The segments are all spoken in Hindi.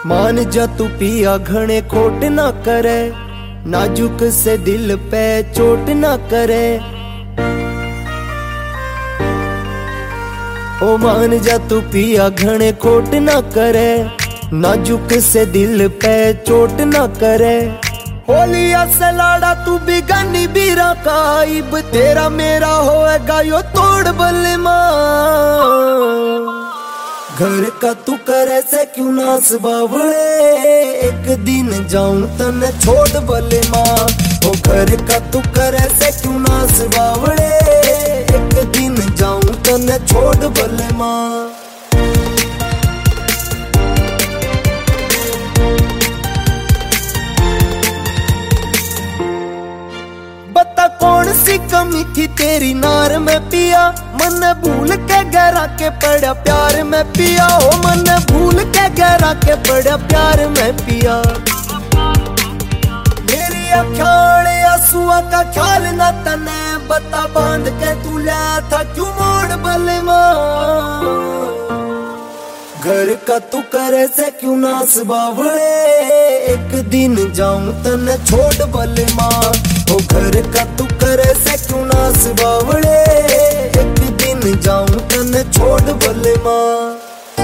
मान जा तू पिया घणे खोट ना करे, नाजुक से दिल पे चोट ना करे। ओ मान जा तू पिया घणे खोट ना करे, नाजुक से दिल पे चोट ना करे। होलिया से लाड़ा तू बिगानी बीरा काइब, तेरा मेरा होएगा यो तोड़ बल्ले माँ। घर का तू करे से क्यों नास बावड़े, एक दिन जाऊं तने छोड़ बल्ले माँ। ओ घर का तू करे से क्यों नास बावड़े, एक दिन जाऊं तने छोड़ बल्ले माँ। बता कौन सी कमी थी तेरी नार में पिया, मन भूल के गहरा के पड़ा प्यार में पिया। ओ मन भूल के गहरा के पड़ा प्यार में पिया। मेरी अखाड़ आंसुआ का ख्याल न तने, बता बांध के तू लाया था क्यों मोड़ बल्ले माँ। घर का तू करे से क्यों नास बावड़े, एक दिन जाऊं तने छोड़ बल्ले माँ। ओ घर का तू करे से क्यों नास बावड़े, एक दिन जाऊं तने छोड़ बल्ले माँ।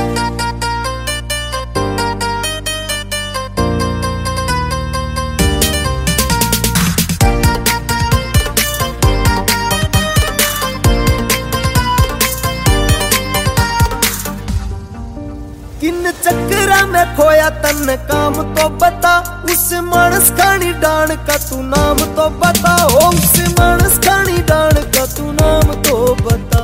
किन चक्करा में खोया तन काम तो बता, उस मानस खानी डान का तू नाम तो बता। ओ उस मानस खानी डान का तू नाम तो बता।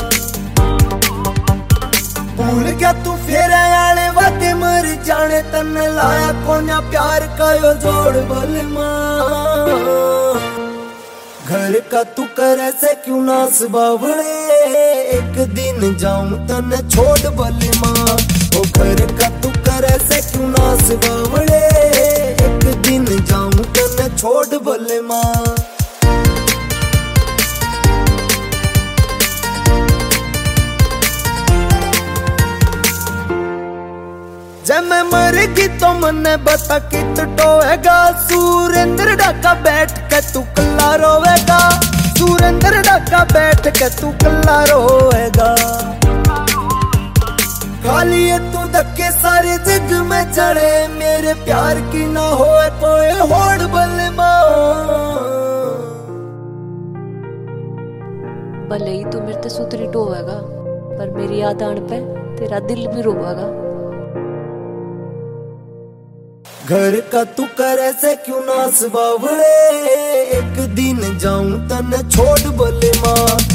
भूल गया तू फेरे आने वादे मर जाने, तन लाया कोन्या प्यार का यो जोड़ बल माँ। घर का तू करे से क्यों नास बावड़े, एक दिन जाऊं तने छोड़ बल माँ। ओ घर का तू करे से क्यों नास बावड़े, एक दिन जाऊं तने छोड़ बल्ले माँ। जब मैं मरेगी तो मन्ने बता कित टोएगा, सुरेंद्र डाका बैठ के तू कल्ला रोवेगा। सुरेंद्र डाका बैठ के तू कल्ला रोवेगा। खाली ये तू धक्के सारे जग में चढ़े, मेरे प्यार की ना होए कोई होड़ बल्ले माँ। भले ही तू मेरे ते सुतरी टोवेगा, पर मेरी याद आने पे तेरा दिल भी रोवेगा। घर का तू करे से क्यों नास बावड़े, एक दिन जाऊं तने छोड़ बल्ले माँ।